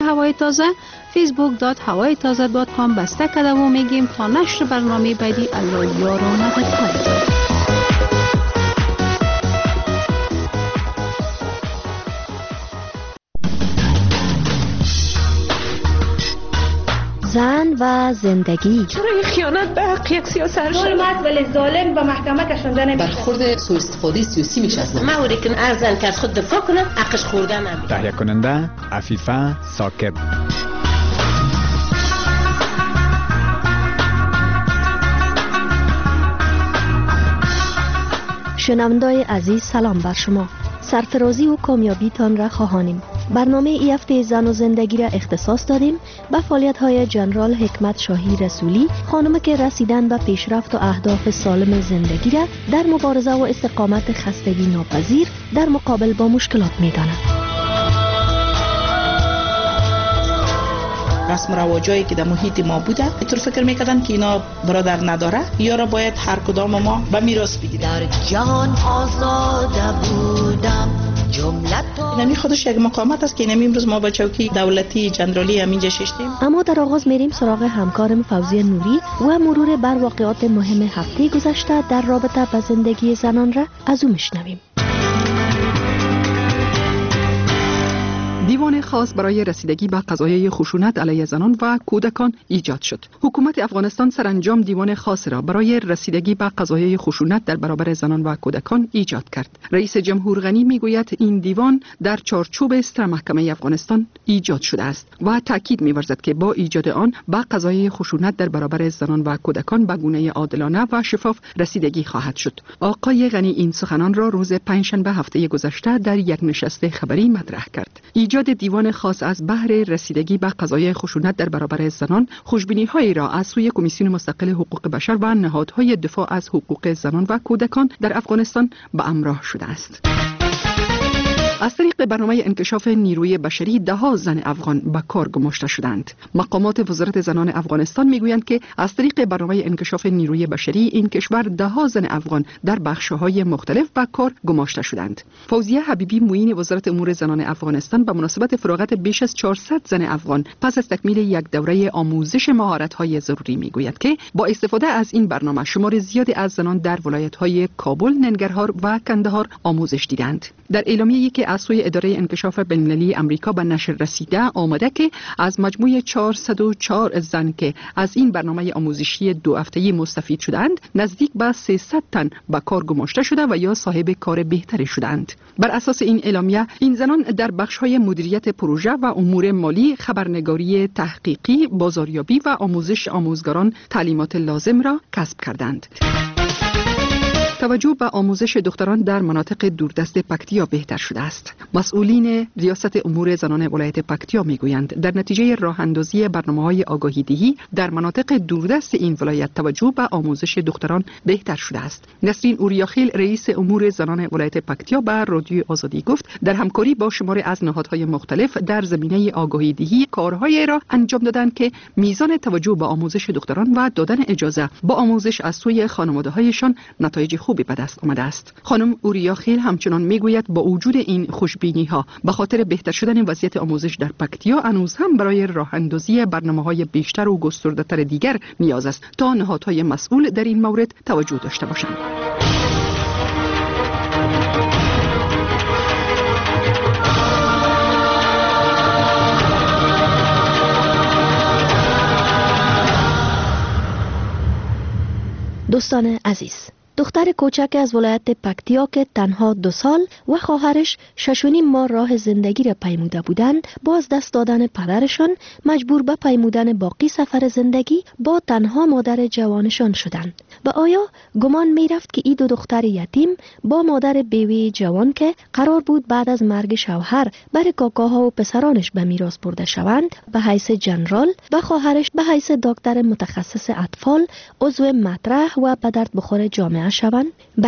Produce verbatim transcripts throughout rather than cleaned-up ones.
هوای تازه فیسبوک دات هوای تازه دات کام بسته کرده و میگیم تا نشر برنامه بعدی الله یار و مددکار. زن و زندگی. چرا این خیانت به حق یک سیاست شد؟ مرد ولی ظالم به محکمه کشانده نمیشه. برخورد سوء استفاده سیاسی میشه از ما اوری که ارزن که از خود دفاع کنه حقش خورده نمیشه. تهیه کننده عفیفه ساکب. شنوندای عزیز سلام بر شما. سرفرازی و کامیابیتان را خواهانیم. برنامه ای هفته زن و زندگی را اختصاص دادیم به فعالیت‌های جنرال حکمت شاهی رسولی، خانم که رسیدن به پیشرفت و اهداف سالم زندگی را در مبارزه و استقامت خستگی ناپذیر در مقابل با مشکلات می‌داند. رسم و رواجایی که در محیط ما بوده اینطور فکر میکردن که اینا برادر نداره یا را باید هر کدام ما به میراث بگیریم. در جهان آزاده بودم اینمی خودش یک مقامت است که اینمی امروز ما با چوکی دولتی جنرالی همینجا ششتیم. اما در آغاز میریم سراغ همکارم فوزیه نوری و مرور بر واقعات مهم هفته گذشته در رابطه با زندگی زنان را از او میشنویم. دیوان خاص برای رسیدگی به قضایای خشونت علیه زنان و کودکان ایجاد شد. حکومت افغانستان سرانجام دیوان خاص را برای رسیدگی به قضایای خشونت در برابر زنان و کودکان ایجاد کرد. رئیس جمهور غنی میگوید این دیوان در چارچوب استر محکمه افغانستان ایجاد شده است و تاکید می‌ورزد که با ایجاد آن به قضایای خشونت در برابر زنان و کودکان به گونه عادلانه و شفاف رسیدگی خواهد شد. آقای غنی این سخنان را روز پنجشنبه هفته گذشته در یک نشست خبری مطرح کرد. ایجاد دیوان خاص از بهر رسیدگی به قضایای خشونت در برابر زنان خوشبینی‌هایی را از سوی کمیسیون مستقل حقوق بشر و نهادهای دفاع از حقوق زنان و کودکان در افغانستان به همراه شده است. از طریق برنامه انکشاف نیروی بشری ده ها زن افغان به کار گماشته شدند. مقامات وزارت زنان افغانستان میگویند که از طریق برنامه انکشاف نیروی بشری این کشور ده ها زن افغان در بخش‌های مختلف به کار گماشته شدند. فوزیه حبیبی معین وزارت امور زنان افغانستان به مناسبت فراغت بیش از چهارصد زن افغان پس از تکمیل یک دوره آموزش مهارت‌های ضروری میگوید که با استفاده از این برنامه شمار زیادی از زنان در ولایت‌های کابل، ننگرهار و کندهار آموزش دیدند. در اعلامیه‌ای که از سوی اداره انکشاف بین‌المللی آمریکا به نشر رسیده آمده که از مجموع چهارصد و چهار زن که از این برنامه آموزشی دو هفته‌ای مستفید شدند، نزدیک به سیصد تن به کار گماشته شده و یا صاحب کار بهتری شدند. بر اساس این اعلامیه این زنان در بخش‌های مدیریت پروژه و امور مالی، خبرنگاری تحقیقی، بازاریابی و آموزش آموزگاران تعلیمات لازم را کسب کردند. توجه به آموزش دختران در مناطق دوردست پکتیا بهتر شده است. مسئولین ریاست امور زنان ولایت پکتیا میگویند در نتیجه راه اندازی برنامه‌های آگاهی دهی در مناطق دوردست این ولایت توجه به آموزش دختران بهتر شده است. نسرین اوریاخیل رئیس امور زنان ولایت پکتیا به رادیو آزادی گفت در همکاری با شماری از نهادهای مختلف در زمینه آگاهی دهی کارهایی را انجام دادند که میزان توجه به آموزش دختران و دادن اجازه با آموزش از سوی خانواده‌هایشان نتایج خوبی به دست آمده است. خانم اوریاخیل همچنان میگوید با وجود این خوشبینی ها به خاطر بهتر شدن وضعیت آموزش در پکتیا هنوز هم برای راه اندازی برنامه‌های بیشتر و گسترده‌تر دیگر نیاز است تا نهادهای مسئول در این مورد توجه داشته باشند. دوستان عزیز، دختر کوچک از ولایت پکتیا که تنها دو سال و خواهرش شش و نیم ماه راه زندگی را پیموده بودند، با از دست دادن پدرشان مجبور به پیمودن باقی سفر زندگی با تنها مادر جوانشان شدند. و آیا گمان می رفت که این دو دختر یتیم با مادر بیوی جوان که قرار بود بعد از مرگ شوهر بر کاکاها و پسرانش به میراث برده شوند به حیث جنرال و خواهرش به حیث دکتر متخصص اطفال عضو مطرح و به درد بخور جامعه شوند؟ بله،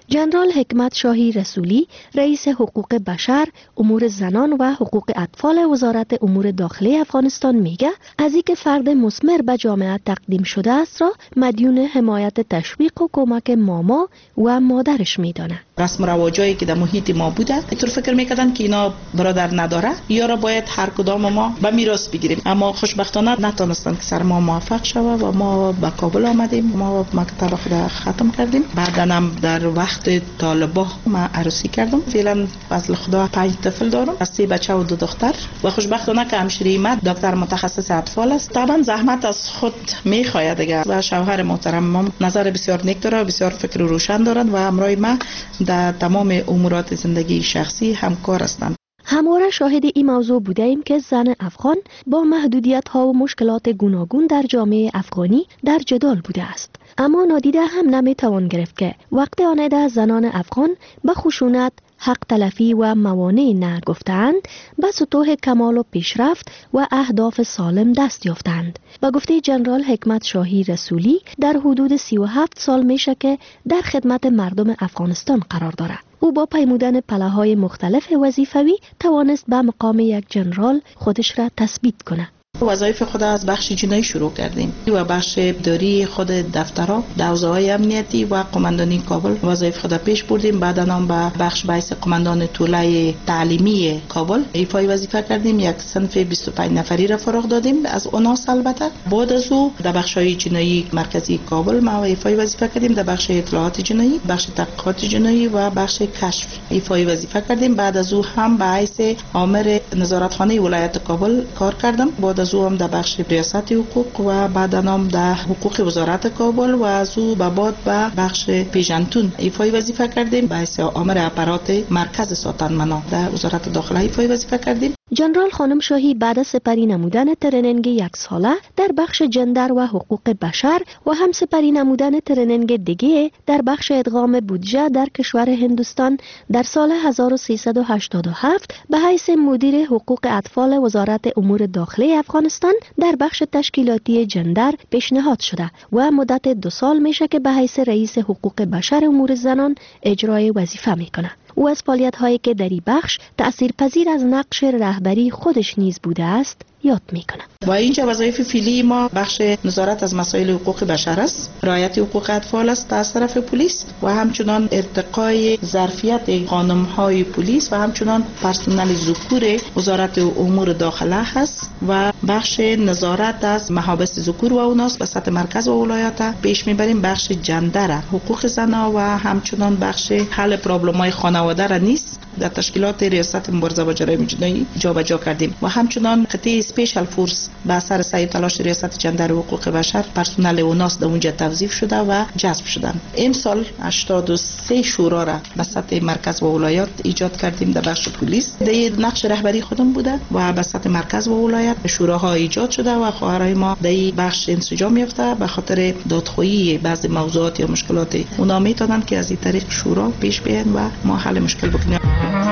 جنرال حکمت شاهی رسولی، رئیس حقوق بشر، امور زنان و حقوق اطفال وزارت امور داخلی افغانستان میگه از اینکه فرد مثمر به جامعه تقدیم شده است را مدیون حمایت، تشویق و کمک ماما و مادرش میدانه. رسم و رواجایی که در محیط ما بوده، اینطور فکر میکردن که اینا برادر نداره یا را باید هر کدام ما به میراث بگیریم، اما خوشبختانه نتونستن که سر ما موفق شوه و ما به کابل آمدیم. ما مکتب خود ختم کردیم. بعداً هم در وقت طالبا ما عروسی کردم. فعلا فضل خدا پنج طفل دارم، از سه بچه و دو دختر و خوشبختانه که همشیره ایمت دکتر متخصص اطفال است. طبعا زحمت از خود میخواید دیگه و شوهر محترم ما نظر بسیار نیک داره، بسیار فکر روشن دارند و همراه ما در تمام امورات زندگی شخصی همکار هستند. همواره شاهد این موضوع بوده ایم که زن افغان با محدودیت ها و مشکلات گوناگون در جامعه افغانی در جدال بوده است. اما نادیده هم نمیتوان گرفت که وقت آنده زنان افغان به خشونت، حق تلفی و موانع نه گفتند به سطوح کمال و پیشرفت و اهداف سالم دست یافتند. با گفته جنرال حکمت شاهی رسولی در حدود سی و هفت سال میشه که در خدمت مردم افغانستان قرار دارد. او با پیمودن پله‌های مختلف وظیفوی توانست به مقام یک جنرال خودش را تثبیت کنه. وظایف خود از بخش جنایی شروع کردیم و بخش اداری خود دفترها، حوزه‌های امنیتی و قماندانی کابل وظایف خود پیش بردیم. بعد هم به بخش بایس قماندان طوله تعلیمی کابل ایفای وظیفه کردیم. یک صنف بیست و پنج نفری را فراغ دادیم از اوناس. البته بعد از او در بخش‌های جنایی مرکزی کابل ما ایفای وظیفه کردیم. در بخش اطلاعات جنایی، بخش تحقیقات جنایی و بخش کشف ایفای وظیفه کردیم. بعد از او هم به حیث آمر نظارتخانه ولایت کابل کار کردم. بعد از او هم در بخش ریاست حقوق و بعد هم در حقوق وزارت کابل و از او به بعد به بخش پیژنتون ایفای وظیفه کردیم. به حیث آمر اپرات مرکز ساتنمنا در وزارت داخله ایفای وظیفه کردیم. جنرال خانم شاهی بعد از سپری نمودن ترنینگ یک ساله در بخش جندر و حقوق بشر و هم سپری نمودن ترنینگ دیگه در بخش ادغام بودجه در کشور هندوستان در سال هزار و سیصد و هشتاد و هفت به حیث مدیر حقوق اطفال وزارت امور داخلی افغانستان در بخش تشکیلاتی جندر پیشنهاد شده و مدت دو سال میشه که به حیث رئیس حقوق بشر امور زنان اجرای وظیفه میکنه. او از فعالیت‌هایی که در این بخش تأثیرپذیر از نقش رهبری خودش نیز بوده است یاد میکنه. و اینجا وظایف فعلی ما بخش نظارت از مسائل حقوق بشر است، رعایت حقوق اطفال است از طرف پلیس و همچنان ارتقای ظرفیت خانم‌های پلیس و همچنان پرسنل ذکور وزارت امور داخله هست و بخش نظارت از محابس ذکور و اوناس به سطح مرکز و ولایت پیش میبریم. بخش جندر، حقوق زنان و همچنان بخش حل پرابلم‌های خانواده را نیست در تشکیلات ریاست مبارزه با جرایم جنایی جابجا کردیم و همچنان قطعه اسپیشال فورس به اثر سعی تلاش ریاست جندر و حقوق بشر پرسنل اوناس در اونجا توظیف شده و جذب شدن. امسال هشتاد و سه شورا را به سطح مرکز و ولایات ایجاد کردیم در بخش پلیس. در نقش رهبری خودم بوده و به سطح مرکز و ولایت شوراها ایجاد شده و خواهرای ما در این بخش انسجام یافته به خاطر دادخواهی بعضی موضوعات یا مشکلات اونا میتونن که از این طریق شورا پیش بیان و ما حل مشکل بکنیم.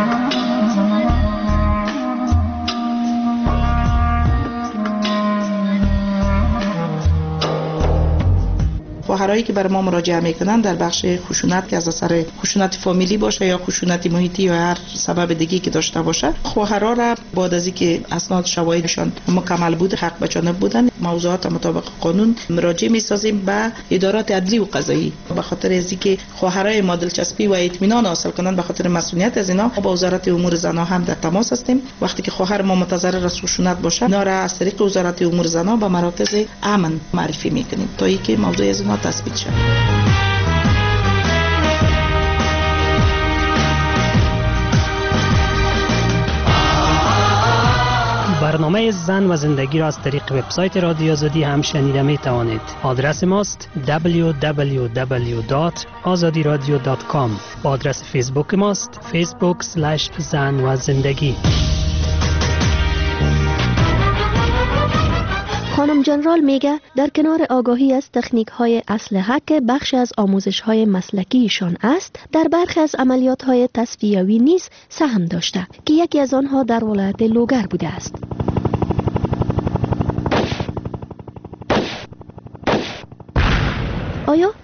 خواهرایی که بر ما مراجعه میکنن در بخش خشونت که از اثر خشونت فامیلی باشه یا خشونت محیطی یا هر سبب دیگه که داشته باشه، خواهرها را بعد از اینکه اسناد شواهدشان مکمل بود، حق به جانب بودن، موضوعات مطابق قانون مراجعه میسازیم به ادارات عدلی و قضایی. به خاطر از اینکه خواهرای ما دلچسپی و اطمینان حاصل کنن به خاطر مسئولیت از اینا، با وزارت امور زنان هم در تماس هستیم. وقتی که خواهر ما متضرر از خشونت باشه، اینا را از طریق وزارت امور زنان به مراکز امن معرفی میکنیم تا اینکه موضوع از اینا تثبیت شد. برنامه زن و زندگی را از طریق وبسایت رادیو آزادی هم شنیده می توانید. آدرس ماست دبلیو دبلیو دبلیو دات آزادی رادیو دات کام. با آدرس فیسبوک ماست فیسبوک اسلش زن و زندگی. خانم جنرال میگه در کنار آگاهی از تکنیک های اسلحه که بخش از آموزش های مسلکیشان است، در برخی از عملیات های تصفیوی نیز سهم داشته که یکی از آنها در ولایت لوگر بوده است. آیا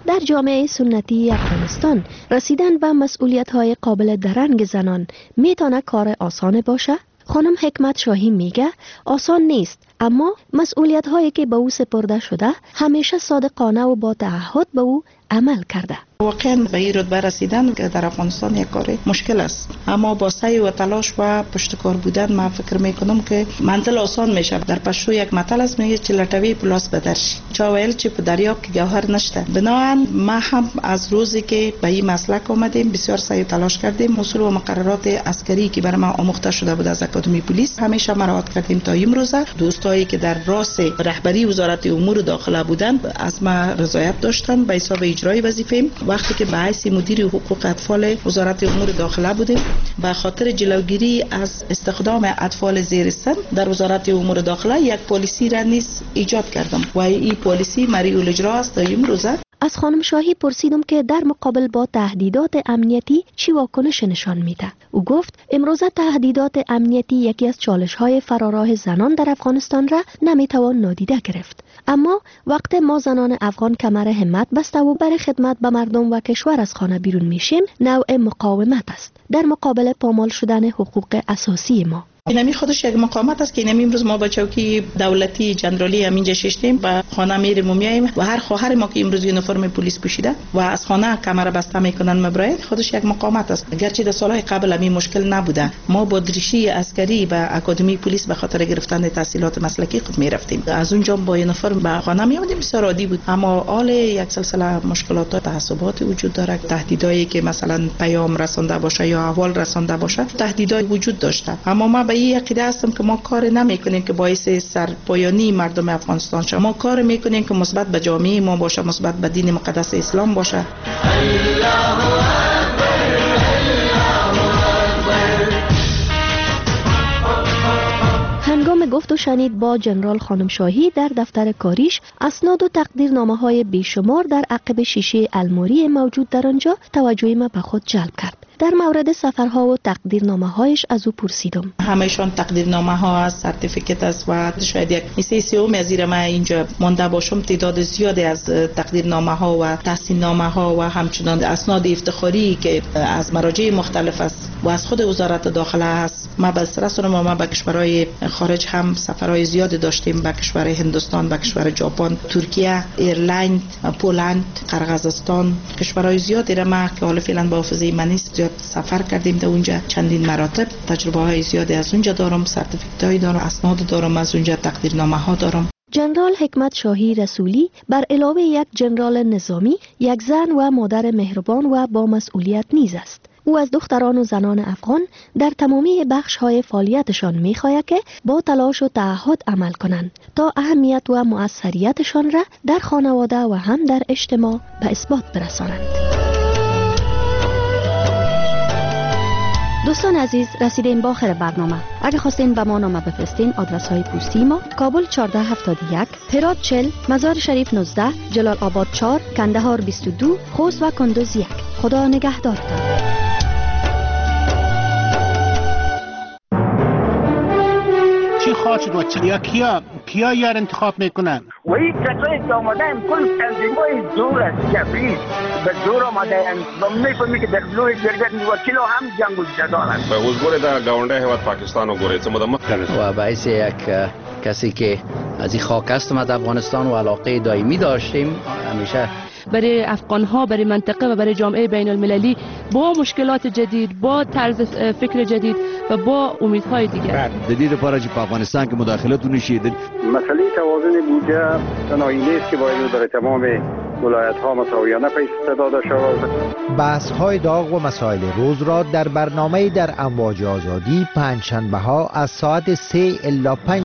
در جامعه سنتی افغانستان رسیدن به مسئولیت‌های قابل درنگ زنان میتونه کار آسان باشه؟ خانم حکمت شاهی میگه آسان نیست، اما مسئولیت هایی که به او سپرده شده همیشه صادقانه و با تعهد به او عمل کرده. واقعا به این رتبه رسیدن که در افغانستان یک کار مشکل است، اما با سعی و تلاش و پشتکار بودن من فکر میکنم که منزل آسان میشه. در پشتو یک متل است میگه چې لټوي پلاس بدرش، چا ویل چې په دریاب کې گوهر نشته. بنابراین ما هم از روزی که به این مسلک آمدیم بسیار سعی و تلاش کردیم. اصول و مقررات عسکری که برای ما آموخته شده بود از اکادمی پلیس همیشه مراعات کردیم تا امروزه. دوستایی که در راس رهبری وزارت امور داخله بودند از ما رضایت داشتند به حساب اجرای وظیفه. وقتی که به حیث مدیر حقوق اطفال وزارت امور داخله بودیم به خاطر جلوگیری از استخدام اطفال زیر سن در وزارت امور داخله یک پالیسی را نیز ایجاد کردم و این پالیسی مری الاجرا است تا امروزه. از خانم شاهی پرسیدم که در مقابل با تهدیدات امنیتی چی واکنش نشان میده. او گفت امروزه تهدیدات امنیتی یکی از چالش‌های فراراه زنان در افغانستان را نمیتوان نادیده گرفت. اما وقت ما زنان افغان کمر همت بسته و برای خدمت به مردم و کشور از خانه بیرون میشیم نوع مقاومت است در مقابل پامال شدن حقوق اساسی ما. اینمی خودش یک مقاومت است که اینمی امروز ما با چوکی دولتی جنرالی همینجا ششتیم و خانه میریم و میاییم و هر خواهر ما که امروز یونیفرم پلیس پوشیده و از خانه کمر بسته میکنن مبرای خودش یک مقاومت است. گرچه در سالهای قبل همین مشکل نبوده، ما با دریشی عسکری و اکادمی پلیس به خاطر گرفتن تحصیلات مسلکی خود میرفتیم. از اونجا با یونیفرم به خانه میامدیم، بسیار عادی بود. اما حال یک سلسله مشکلات و تعصبات وجود داره. تهدیدایی که مثلا پیام رسانده باشه یا احوال رسانده باشه تهدیدای وجود داشته. اما ما به این عقیده هستم که ما کار نمیکنیم که باعث سرپایانی مردم افغانستان شه. ما کار میکنیم که مثبت به جامعه ما باشه، مثبت به دین مقدس اسلام باشه. هنگام گفت و شنید با جنرال خانم شاهی در دفتر کاریش اسناد و تقدیرنامه های بیشمار در عقب شیشه الماری موجود در آنجا توجه ما به خود جلب کرد. در مورد سفرها و تقدیرنامه هایش از او پرسیدم. همهشان تقدیرنامه ها است، سرتیفیکت است و شاید یک میسه سیوم از زیر ما اینجا مانده باشم. تعداد زیادی از تقدیرنامه ها و تحسین نامه ها و همچنان اسناد افتخاری که از مراجع مختلف است و از خود وزارت داخله است. ما به سرسون ما به کشورهای خارج هم سفرهای زیادی داشتیم، به کشور هندوستان، به کشور ژاپن، ترکیه، ایرلند، پولند، قرقیزستان، کشورهای زیادی را ما که حالا فعلا با حافظه من نیست زیاد سفر کردیم در اونجا. چندین مراتب تجربه های زیادی از اونجا دارم، سرتیفیکت های دارم، اسناد دارم از اونجا، تقدیرنامه ها دارم. جنرال حکمت شاهی رسولی بر علاوه یک جنرال نظامی یک زن و مادر مهربان و با مسئولیت نیز است. او از دختران و زنان افغان در تمامی بخش‌های فعالیتشان می‌خواهد که با تلاش و تعهد عمل کنند تا اهمیت و مؤثریتشان را در خانواده و هم در اجتماع به اثبات برسانند. دوستان عزیز، رسیدیم به آخر برنامه. اگر خواستین به ما نامه بفرستین، آدرس های پستی ما: کابل چهارده هفتاد و یک، هرات چهل، مزار شریف نوزده، جلال آباد چهار، کندهار بیست و دو، خوست و کندوز یک. خدا نگهدارتان. چی خواهد شد و چی؟ یا کیا کیا یار انتخاب میکنن؟ و این کسایی که آمده هم کل تنظیمای زور است، جبری به زور آمده هم و میفهمی که در لوی جرگت وکیل هم جنگ و جدال است. به وزگوری در گاونده هیواد پاکستان و گوری چمو دمت و باعث یک کسی که از این خاک هستم از افغانستان و علاقه دائمی داشتیم همیشه برای افغان ها، برای منطقه و برای جامعه بین المللی با مشکلات جدید، با طرز فکر جدید و با امیدهای دیگر. دلیل پارچ په افغانستان کې مداخلت ونشي. مسئله توازن بودجه تنهایی نیست که باید در تمام ولایت ها مساویانه پیش داده شود. بحث های داغ و مسائل روز را در برنامه در امواج آزادی پنج شنبه ها از ساعت سه الی پنج